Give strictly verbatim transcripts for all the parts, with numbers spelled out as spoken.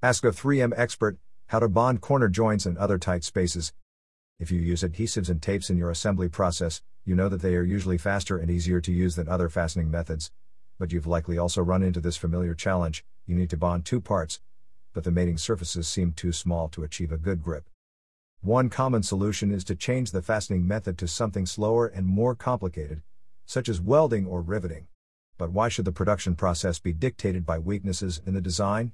Ask a three M expert how to bond corner joints and other tight spaces. If you use adhesives and tapes in your assembly process, you know that they are usually faster and easier to use than other fastening methods. But you've likely also run into this familiar challenge: you need to bond two parts, but the mating surfaces seem too small to achieve a good grip. One common solution is to change the fastening method to something slower and more complicated, such as welding or riveting. But why should the production process be dictated by weaknesses in the design?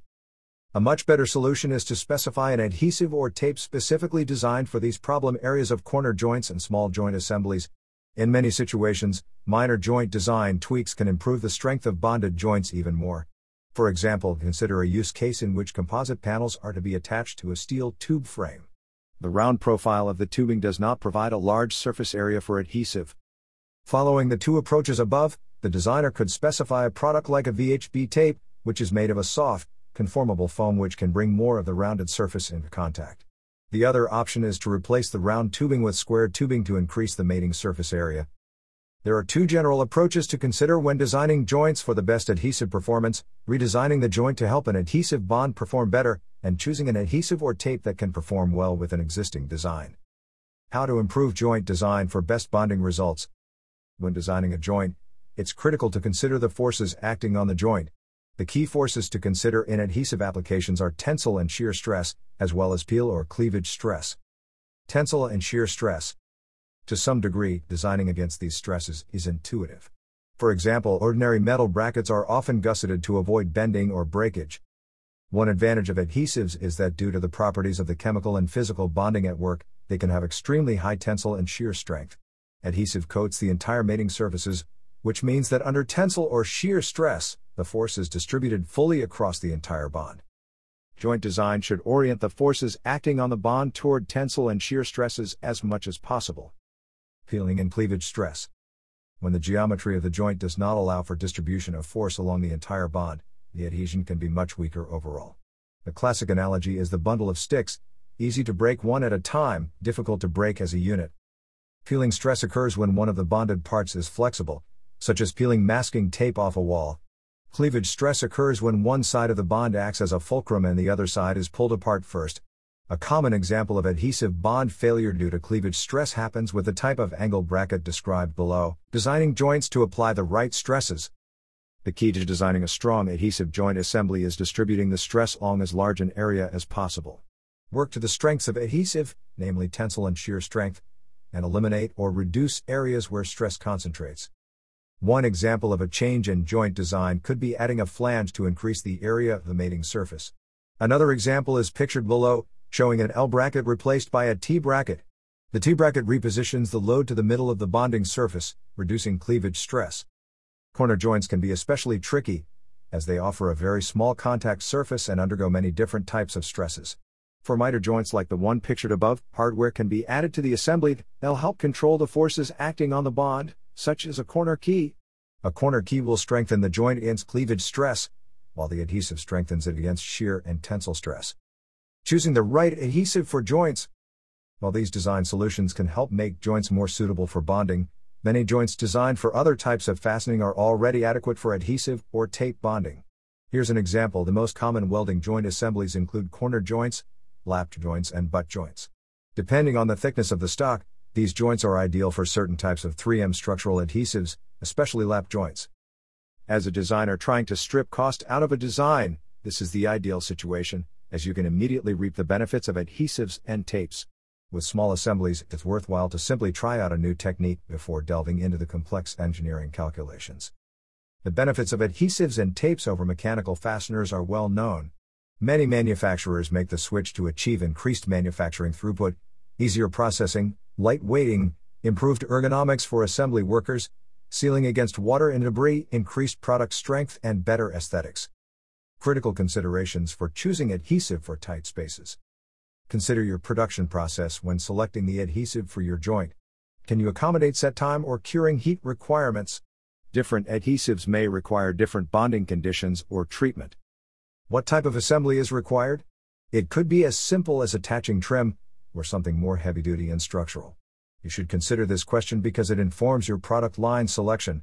A much better solution is to specify an adhesive or tape specifically designed for these problem areas of corner joints and small joint assemblies. In many situations, minor joint design tweaks can improve the strength of bonded joints even more. For example, consider a use case in which composite panels are to be attached to a steel tube frame. The round profile of the tubing does not provide a large surface area for adhesive. Following the two approaches above, the designer could specify a product like a V H B tape, which is made of a soft, conformable foam which can bring more of the rounded surface into contact. The other option is to replace the round tubing with square tubing to increase the mating surface area. There are two general approaches to consider when designing joints for the best adhesive performance: redesigning the joint to help an adhesive bond perform better, and choosing an adhesive or tape that can perform well with an existing design. How to improve joint design for best bonding results. When designing a joint, it's critical to consider the forces acting on the joint. The key forces to consider in adhesive applications are tensile and shear stress, as well as peel or cleavage stress. Tensile and shear stress. To some degree, designing against these stresses is intuitive. For example, ordinary metal brackets are often gusseted to avoid bending or breakage. One advantage of adhesives is that due to the properties of the chemical and physical bonding at work, they can have extremely high tensile and shear strength. Adhesive coats the entire mating surfaces, which means that under tensile or shear stress, the force is distributed fully across the entire bond. Joint design should orient the forces acting on the bond toward tensile and shear stresses as much as possible. Peeling and cleavage stress. When the geometry of the joint does not allow for distribution of force along the entire bond, the adhesion can be much weaker overall. The classic analogy is the bundle of sticks, easy to break one at a time, difficult to break as a unit. Peeling stress occurs when one of the bonded parts is flexible, such as peeling masking tape off a wall. Cleavage stress occurs when one side of the bond acts as a fulcrum and the other side is pulled apart first. A common example of adhesive bond failure due to cleavage stress happens with the type of angle bracket described below, designing joints to apply the right stresses. The key to designing a strong adhesive joint assembly is distributing the stress along as large an area as possible. Work to the strengths of adhesive, namely tensile and shear strength, and eliminate or reduce areas where stress concentrates. One example of a change in joint design could be adding a flange to increase the area of the mating surface. Another example is pictured below, showing an L bracket replaced by a T bracket. The T bracket repositions the load to the middle of the bonding surface, reducing cleavage stress. Corner joints can be especially tricky, as they offer a very small contact surface and undergo many different types of stresses. For miter joints like the one pictured above, hardware can be added to the assembly that'll help control the forces acting on the bond, such as a corner key. A corner key will strengthen the joint against cleavage stress, while the adhesive strengthens it against shear and tensile stress. Choosing the right adhesive for joints. While these design solutions can help make joints more suitable for bonding, many joints designed for other types of fastening are already adequate for adhesive or tape bonding. Here's an example. The most common welding joint assemblies include corner joints, lap joints, and butt joints. Depending on the thickness of the stock, these joints are ideal for certain types of three M structural adhesives, especially lap joints. As a designer trying to strip cost out of a design, this is the ideal situation, as you can immediately reap the benefits of adhesives and tapes. With small assemblies, it's worthwhile to simply try out a new technique before delving into the complex engineering calculations. The benefits of adhesives and tapes over mechanical fasteners are well known. Many manufacturers make the switch to achieve increased manufacturing throughput, easier processing, light weighting, improved ergonomics for assembly workers, sealing against water and debris, increased product strength, and better aesthetics. Critical considerations for choosing adhesive for tight spaces. Consider your production process when selecting the adhesive for your joint. Can you accommodate set time or curing heat requirements? Different adhesives may require different bonding conditions or treatment. What type of assembly is required? It could be as simple as attaching trim, or something more heavy-duty and structural. You should consider this question because it informs your product line selection.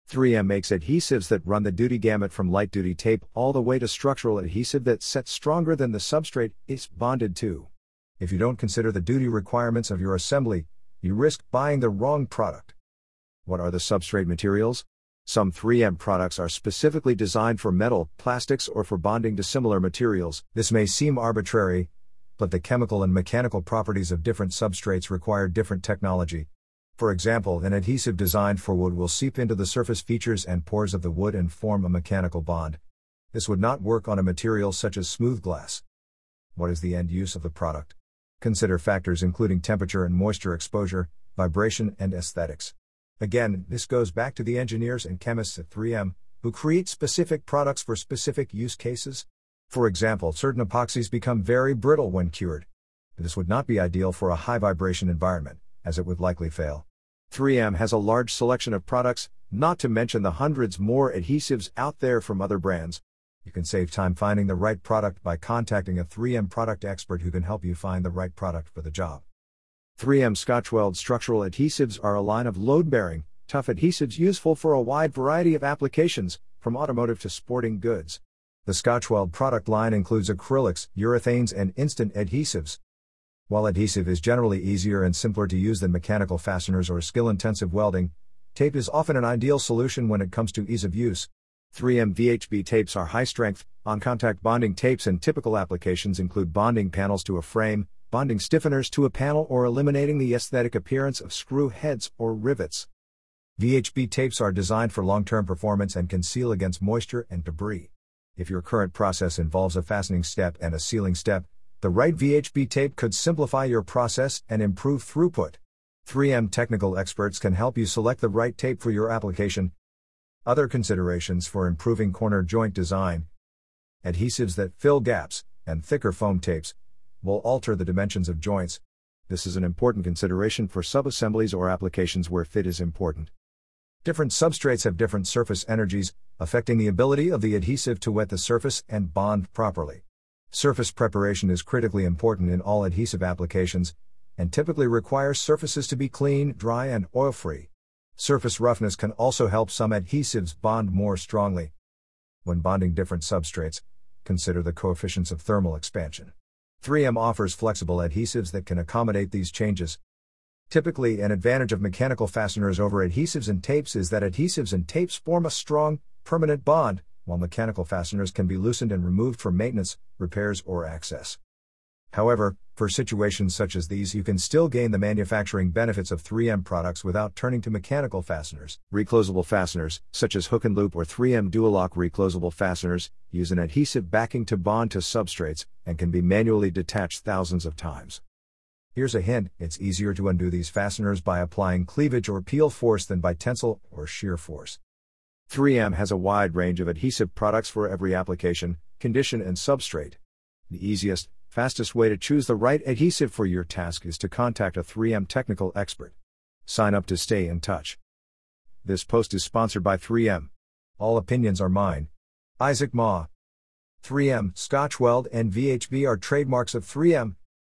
three M makes adhesives that run the duty gamut from light-duty tape all the way to structural adhesive that sets stronger than the substrate it's bonded to. If you don't consider the duty requirements of your assembly, you risk buying the wrong product. What are the substrate materials? Some three M products are specifically designed for metal, plastics, or for bonding to similar materials. This may seem arbitrary, but the chemical and mechanical properties of different substrates require different technology. For example, an adhesive designed for wood will seep into the surface features and pores of the wood and form a mechanical bond. This would not work on a material such as smooth glass. What is the end use of the product? Consider factors including temperature and moisture exposure, vibration, and aesthetics. Again, this goes back to the engineers and chemists at three M, who create specific products for specific use cases. For example, certain epoxies become very brittle when cured. This would not be ideal for a high vibration environment, as it would likely fail. three M has a large selection of products, not to mention the hundreds more adhesives out there from other brands. You can save time finding the right product by contacting a three M product expert who can help you find the right product for the job. three M Scotchweld structural adhesives are a line of load-bearing, tough adhesives useful for a wide variety of applications, from automotive to sporting goods. The Scotchweld product line includes acrylics, urethanes, and instant adhesives. While adhesive is generally easier and simpler to use than mechanical fasteners or skill-intensive welding, tape is often an ideal solution when it comes to ease of use. three M V H B tapes are high-strength, on-contact bonding tapes, and typical applications include bonding panels to a frame, bonding stiffeners to a panel, or eliminating the aesthetic appearance of screw heads or rivets. V H B tapes are designed for long-term performance and can seal against moisture and debris. If your current process involves a fastening step and a sealing step, the right V H B tape could simplify your process and improve throughput. three M technical experts can help you select the right tape for your application. Other considerations for improving corner joint design: adhesives that fill gaps, and thicker foam tapes, will alter the dimensions of joints. This is an important consideration for subassemblies or applications where fit is important. Different substrates have different surface energies, affecting the ability of the adhesive to wet the surface and bond properly. Surface preparation is critically important in all adhesive applications, and typically requires surfaces to be clean, dry, and oil-free. Surface roughness can also help some adhesives bond more strongly. When bonding different substrates, consider the coefficients of thermal expansion. three M offers flexible adhesives that can accommodate these changes. Typically, an advantage of mechanical fasteners over adhesives and tapes is that adhesives and tapes form a strong, permanent bond, while mechanical fasteners can be loosened and removed for maintenance, repairs, or access. However, for situations such as these, you can still gain the manufacturing benefits of three M products without turning to mechanical fasteners. Reclosable fasteners, such as hook and loop or three M Duolock reclosable fasteners, use an adhesive backing to bond to substrates, and can be manually detached thousands of times. Here's a hint: it's easier to undo these fasteners by applying cleavage or peel force than by tensile or shear force. three M has a wide range of adhesive products for every application, condition, and substrate. The easiest, fastest way to choose the right adhesive for your task is to contact a three M technical expert. Sign up to stay in touch. This post is sponsored by three M. All opinions are mine. Isaac Ma. three M, Scotchweld, and V H B are trademarks of three M.